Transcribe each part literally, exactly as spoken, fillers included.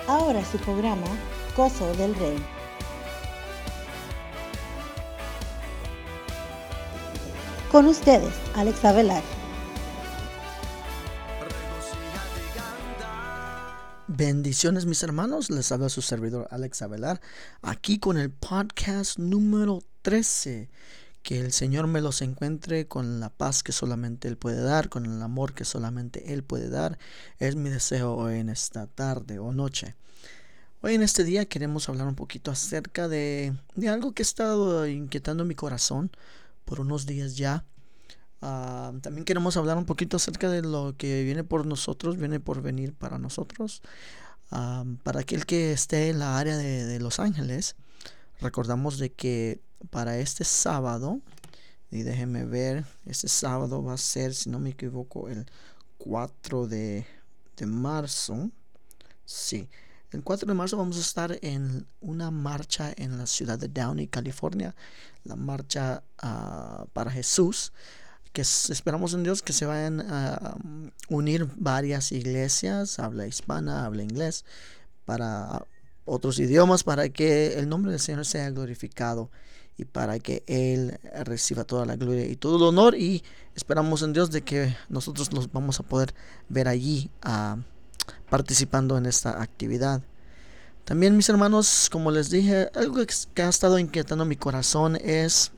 Ahora su programa, Gozo del Rey. Con ustedes, Alex Avelar. Bendiciones mis hermanos, les habla su servidor Alex Avelar, aquí con el podcast número trece. Que el Señor me los encuentre con la paz que solamente Él puede dar, con el amor que solamente Él puede dar. Es mi deseo hoy en esta tarde o noche. Hoy en este día queremos hablar un poquito acerca de, de algo que ha estado inquietando mi corazón por unos días ya. Uh, también queremos hablar un poquito acerca de lo que viene por nosotros, viene por venir para nosotros. Uh, para aquel que esté en la área de, de Los Ángeles, recordamos de que para este sábado, y déjenme ver, este sábado va a ser, si no me equivoco, el cuatro de, de marzo. Sí, el cuatro de marzo vamos a estar en una marcha en la ciudad de Downey, California, la marcha uh, para Jesús, que esperamos en Dios que se vayan a unir varias iglesias, habla hispana, habla inglés, para otros idiomas, para que el nombre del Señor sea glorificado y para que Él reciba toda la gloria y todo el honor, y esperamos en Dios de que nosotros los vamos a poder ver allí uh, participando en esta actividad. También mis hermanos, como les dije, algo que ha estado inquietando mi corazón es,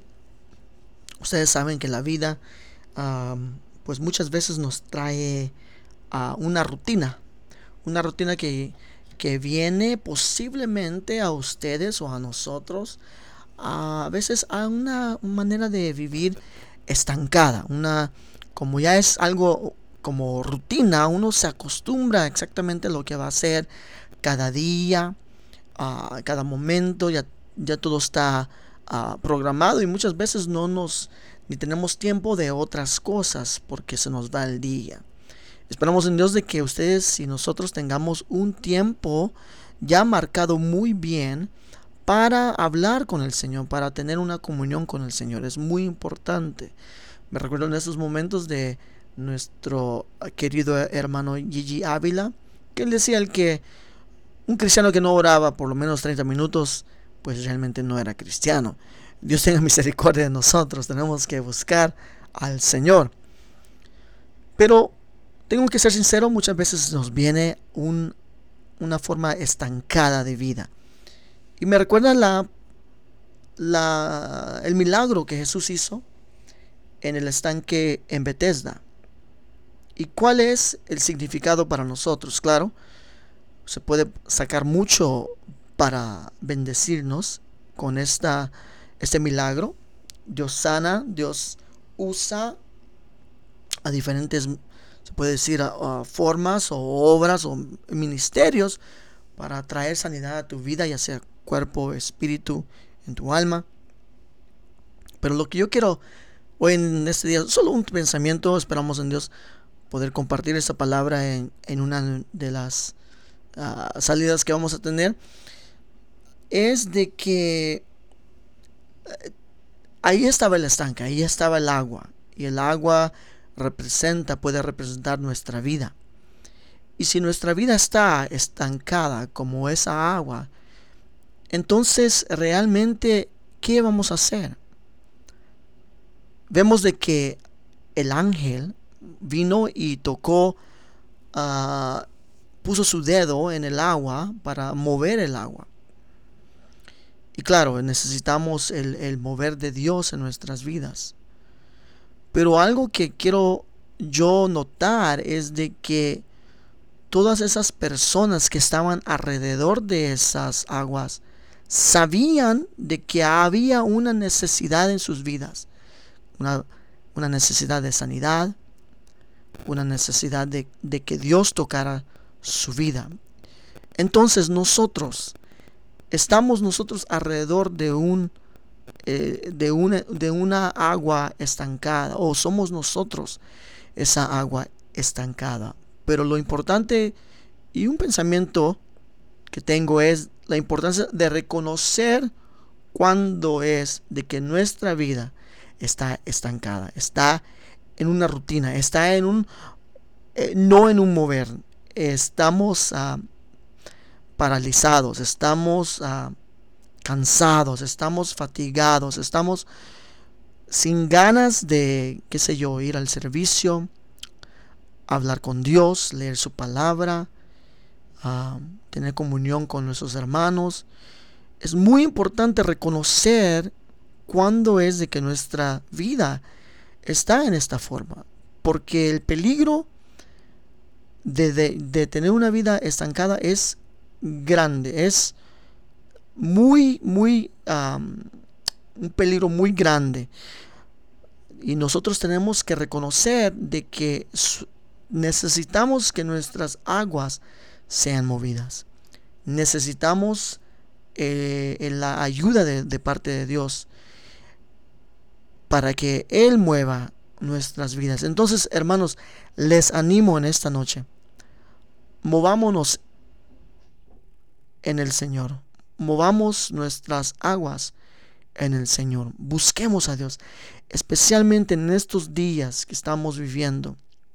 ustedes saben que la vida uh, pues muchas veces nos trae uh, una rutina, una rutina que, que viene posiblemente a ustedes o a nosotros a veces a una manera de vivir estancada, una, como ya es algo como rutina, uno se acostumbra exactamente a lo que va a hacer cada día, uh, cada momento, ya, ya todo está uh, programado, y muchas veces no nos ni tenemos tiempo de otras cosas porque se nos va el día. Esperamos en Dios de que ustedes y nosotros tengamos un tiempo ya marcado muy bien para hablar con el Señor, para tener una comunión con el Señor. Es muy importante. Me recuerdo en esos momentos de nuestro querido hermano Gigi Ávila, que él decía el que un cristiano que no oraba por lo menos treinta minutos, pues realmente no era cristiano. Dios tenga misericordia de nosotros, tenemos que buscar al Señor. Pero tengo que ser sincero, muchas veces nos viene un, una forma estancada de vida. Y me recuerda la, la, el milagro que Jesús hizo en el estanque en Bethesda. ¿Y cuál es el significado para nosotros? Claro, se puede sacar mucho para bendecirnos con esta, este milagro. Dios sana, Dios usa a diferentes, se puede decir, a, a formas o obras o ministerios para traer sanidad a tu vida, ya sea cuerpo, espíritu, en tu alma. Pero lo que yo quiero hoy en este día, solo un pensamiento, esperamos en Dios poder compartir esta palabra en, en una de las uh, salidas que vamos a tener, es de que uh, ahí estaba el estanque, ahí estaba el agua, y el agua representa, puede representar nuestra vida. Y si nuestra vida está estancada como esa agua, entonces realmente, ¿qué vamos a hacer? Vemos de que el ángel vino y tocó, uh, puso su dedo en el agua para mover el agua. Y claro, necesitamos el, el mover de Dios en nuestras vidas. Pero algo que quiero yo notar es de que todas esas personas que estaban alrededor de esas aguas sabían de que había una necesidad en sus vidas, una, una necesidad de sanidad, una necesidad de, de que Dios tocara su vida. Entonces nosotros estamos nosotros alrededor de un eh, de una de una agua estancada, o somos nosotros esa agua estancada. Pero lo importante y un pensamiento que tengo es la importancia de reconocer cuando es de que nuestra vida está estancada, está en una rutina, está en un eh, no en un mover. Estamos uh, paralizados, estamos uh, cansados, estamos fatigados, estamos sin ganas de, qué sé yo, ir al servicio, hablar con Dios, leer su palabra, uh, tener comunión con nuestros hermanos. Es muy importante reconocer cuándo es de que nuestra vida está en esta forma, porque el peligro de, de, de tener una vida estancada es grande, es muy, muy, um, un peligro muy grande. Y nosotros tenemos que reconocer de que necesitamos que nuestras aguas sean movidas. Necesitamos eh, la ayuda de, de parte de Dios para que Él mueva nuestras vidas. Entonces, hermanos, les animo en esta noche. Movámonos en el Señor. Movamos nuestras aguas en el Señor. Busquemos a Dios, especialmente en estos días que estamos viviendo,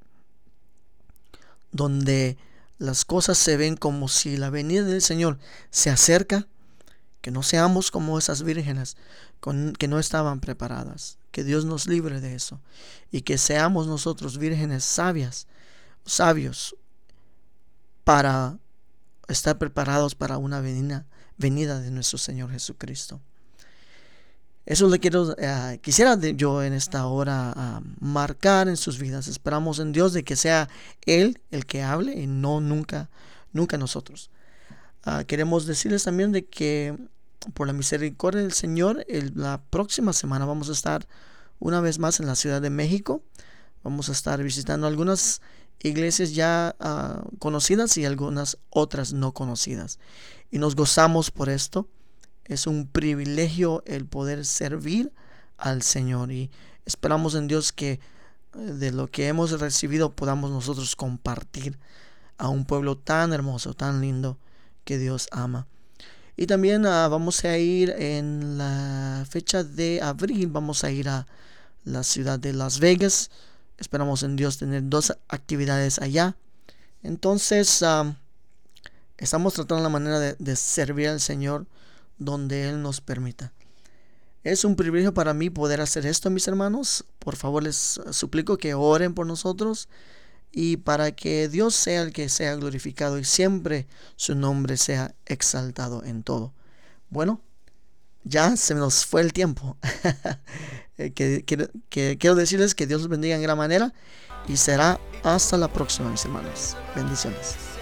donde las cosas se ven como si la venida del Señor se acerca. Que no seamos como esas vírgenes con, que no estaban preparadas. Que Dios nos libre de eso. Y que seamos nosotros vírgenes sabias, sabios, para estar preparados para una venida, venida de nuestro Señor Jesucristo. Eso le quiero, uh, quisiera de, yo en esta hora uh, marcar en sus vidas. Esperamos en Dios de que sea Él el que hable y no nunca, nunca nosotros. Uh, queremos decirles también de que por la misericordia del Señor, el, la próxima semana vamos a estar una vez más en la Ciudad de México. Vamos a estar visitando algunas iglesias ya uh, conocidas y algunas otras no conocidas. Y nos gozamos por esto. Es un privilegio el poder servir al Señor. Y esperamos en Dios que de lo que hemos recibido podamos nosotros compartir a un pueblo tan hermoso, tan lindo que Dios ama. Y también uh, vamos a ir en la fecha de abril, vamos a ir a la ciudad de Las Vegas. Esperamos en Dios tener dos actividades allá. Entonces uh, estamos tratando la manera de, de servir al Señor donde Él nos permita. Es un privilegio para mí poder hacer esto, mis hermanos. Por favor, les suplico que oren por nosotros y para que Dios sea el que sea glorificado y siempre su nombre sea exaltado en todo. Bueno, ya se nos fue el tiempo. que, que, que quiero decirles que Dios los bendiga en gran manera y será hasta la próxima, mis hermanos. Bendiciones.